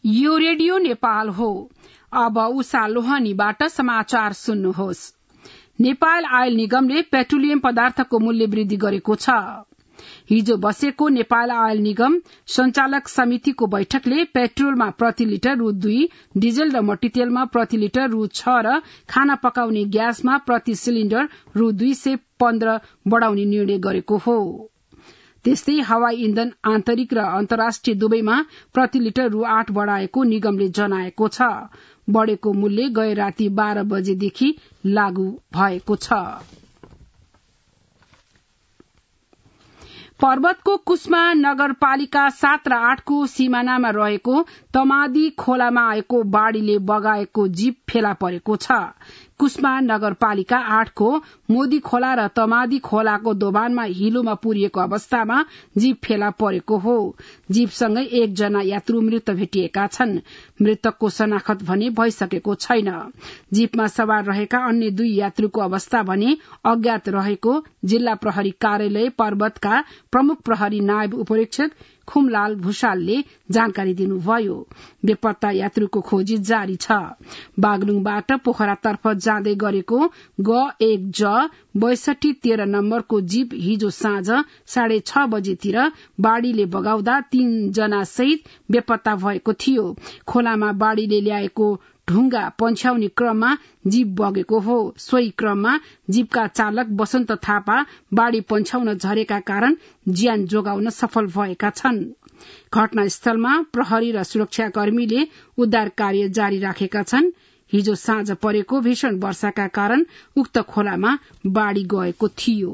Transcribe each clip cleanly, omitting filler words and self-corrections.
यो रेडियो नेपाल हो। अब उषा लोहानीबाट समाचार सुन्नुहोस्। नेपाल आयल निगमले पेट्रोलियम पदार्थको मूल्य वृद्धि गरेको छ। हिजो बसेको नेपाल आयल निगम संचालक समितिको बैठकले पेट्रोलमा प्रति लिटर रु 2, डिजल र मट्टीतेलमा प्रति लिटर रु 6 र खाना पकाउने ग्यासमा प्रति सिलिण्डर रु 215 बढ़ाउने निर्णय गरेको हो। त्यस्तै हवाई इन्धन आन्तरिक र अन्तर्राष्ट्रिय दुवैमा प्रति लिटर रु 8 बढ़ाएको निगमले जनाएको छ। बढ़ेको मूल्य गए राति 12 बजेदेखि लागू भएको छ। पर्वतको कुस्मा नगरपालिका 7 र 8 को सीमानामा रहेको तमादी खोलामा आएको बाढ़ीले बगाएको जीप फेला परेको छ। कुस्मा नगरपालिका 8 को मोदी खोला र तमादी खोलाको दोभानमा हिलोमा पुरिएको अवस्थामा जीप फेला परेको हो। जीपसँगै 1 जना यात्रु मृत भेटिएका छन्। मृतकको शनाखत भने भइसकेको छैन। जीपमा सवार रहेका अन्य 2 यात्रुको अवस्था भने अज्ञात रहेको जिल्ला प्रहरी कार्यालय पर्वतका प्रमुख प्रहरी नायब उपरीक्षक खुमलाल भूषालले जानकारी दिनुभयो। बेपत्ता यात्रुको खोजी जारी छ। बागलुङबाट पोखरातर्फ जाँदै गरेको G1J 6213 नम्बरको जीप हिजो साँझ 6:30 बजेतिर बाढ़ीले बगाउँदा 3 जना सहित बेपत्ता भएको थियो। खोलामा बाढ़ीले ल्याएको ढुङ्गा पन्छ्याउने क्रममा जीप बगेको हो। सोही क्रममा जीपका चालक बसन्त थापा बाढ़ी पन्छ्याउन झरेका कारण ज्यान जोगाउन सफल भएका छन्। घटनास्थलमा प्रहरी र सुरक्षाकर्मीले उद्धार कार्य जारी राखेका छन्। हिजो साँझ परेको भीषण वर्षाका कारण उक्त खोलामा बाढ़ी गएको थियो।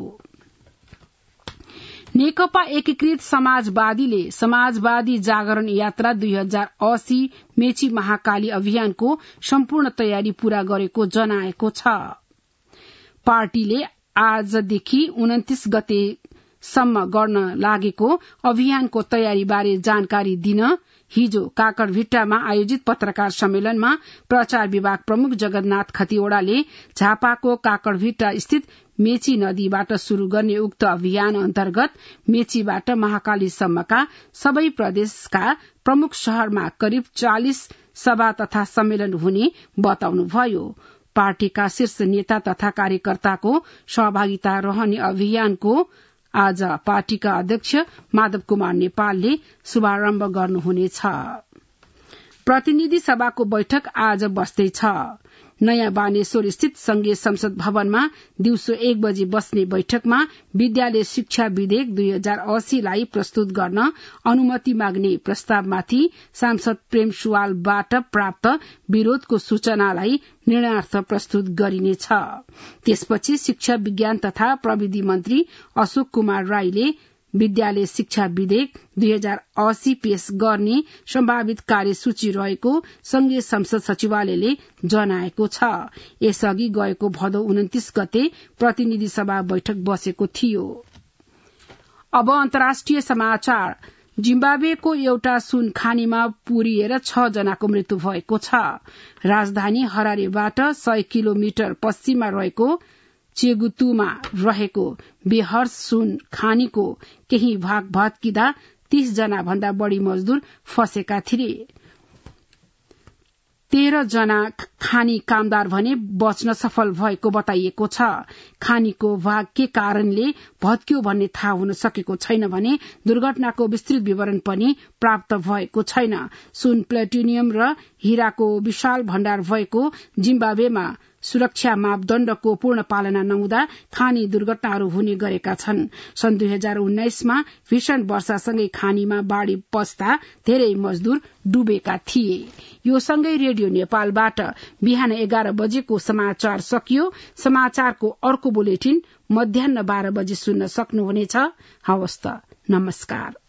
नेकपा एकीकृत समाजवादीले समाजवादी जागरण यात्रा 2080 मेची महाकाली अभियानको सम्पूर्ण तयारी पूरा गरेको जनाएको छ। पार्टीले आजदेखि 29 गतेसम्म गर्न लागेको अभियानको तयारीबारे जानकारी दिन हिजो काकरभिट्टामा आयोजित पत्रकार सम्मेलनमा प्रचार विभाग प्रमुख जगन्नाथ खतिवड़ाले झापाको काकरभिट्टा स्थित मेची नदीबाट शुरू गर्ने उक्त अभियान अन्तर्गत मेचीबाट महाकालीसम्मका सबै प्रदेशका प्रमुख शहरमा करिब 40 सभा तथा सम्मेलन हुने बताउनुभयो। पार्टीका शीर्ष नेता तथा कार्यकर्ताको सहभागिता रहने अभियानको आज पार्टीका अध्यक्ष माधव कुमार नेपालले शुभारम्भ गर्नुहुनेछ। प्रतिनिधि सभाको बैठक आज बस्दैछ। नयाँ बानेश्वर स्थित संघीय संसद भवनमा दिउँसो 1 बजे बस्ने बैठकमा विद्यालय शिक्षा विधेयक 2080 लाई प्रस्तुत गर्न अनुमति माग्ने प्रस्तावमाथि सांसद प्रेम सुवालबाट प्राप्त विरोधको सूचनालाई निर्णयार्थ प्रस्तुत गरिनेछ। त्यसपछि शिक्षा विज्ञान तथा प्रविधि मन्त्री अशोक कुमार राईले विद्यालय शिक्षा विधेयक 2080 पेश गर्ने सम्भावित कार्यसूची रहेको संघीय संसद सचिवालयले जनाएको छ। यसअघि गएको भदौ 29 गते प्रतिनिधि सभा बैठक बसेको थियो। अब अन्तर्राष्ट्रिय समाचार। जिम्बाब्वेको एउटा सुन खानीमा पुरिएर 6 जनाको मृत्यु भएको छ। राजधानी हरारेबाट 100 किलोमिटर पश्चिममा रहेको चेगुतुमा रहेको बेहर्स सुन खानीको केही भाग भत्किँदा 30 जना भन्दा बढ़ी मजदूर फँसेका थिए। 13 जना खानी कामदार भने बच्न सफल भएको बताइएको छ। खानीको भाग के कारणले भत्कियो भन्ने थाहा हुन सकेको छैन भने दुर्घटनाको विस्तृत विवरण पनि प्राप्त भएको छैन। सुन, प्लेटिनियम र हीराको विशाल भण्डार भएको जिम्बाब्वेमा सुरक्षा मापदण्डको पूर्ण पालना नहुँदा खानी दुर्घटनाहरू हुने गरेका छन्। सन् 2019 मा भीषण वर्षासँगै खानीमा बाढ़ी पस्दा धेरै मजदूर डुबेका थिए। यो सँगै रेडियो नेपालबाट बिहान 11 बजेको समाचार सकियो। समाचारको अर्को बुलेटिन मध्याह्न 12 बजे सुन्न सक्नुहुनेछ। हवस् त, नमस्कार।